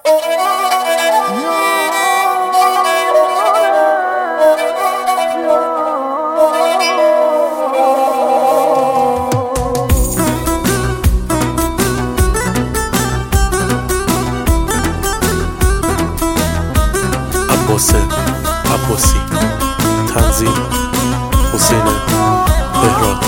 عباسی تنظیم حسین بهراد.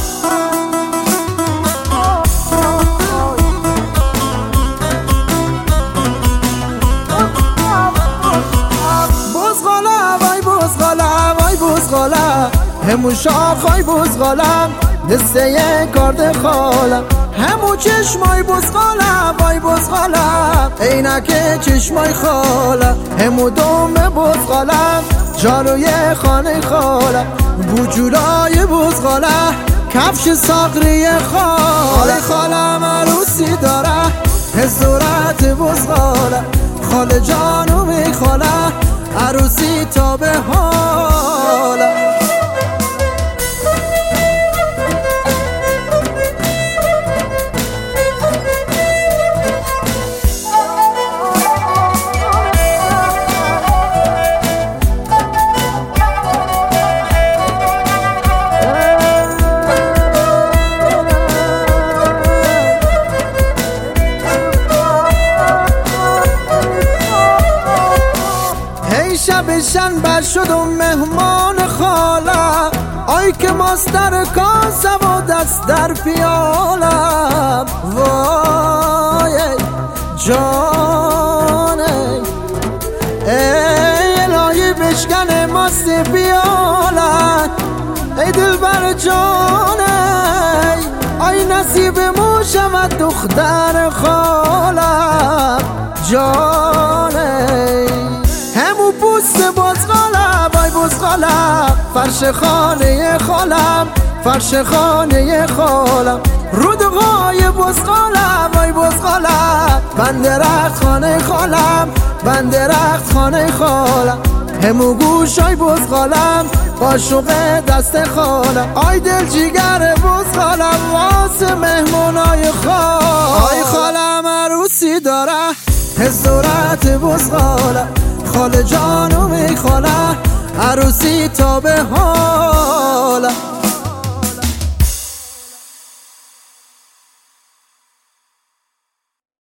بزغاله وای بزغاله وای بزغاله همون شاخای بزغالم دسته کارد خالم همون چشمای بزغاله وای بزغاله عینک چشمای خاله همون دم بزغالم جاروی خانه خاله بوجولای بزغاله کفش ساقری خاله خالم عروسی داره هزورت بزغاله خاله جانو میخاله عروسی تا به حاله. شب شنبه شدم مهمان خاله آی که ماستر کاسه و دست در پیاله وای جانه ای الهی بشکن ماست پیاله ای دل بر جانه آی نصیب مو شود دختر خاله جانه همو پوست بزغاله وای بزغاله فرش خانه خالم فرش خانه خالم رودغای بزغاله وای بزغاله من درخت خانه خالم من درخت خانه خالم همو گوشای بزغالم قاشق دست خالم آی دل جیگر بزغالم واسه مهمونای خالم آی خالم عروسی داره هزورت بزغاله خاله جانو میخواله عروسی تا به حاله.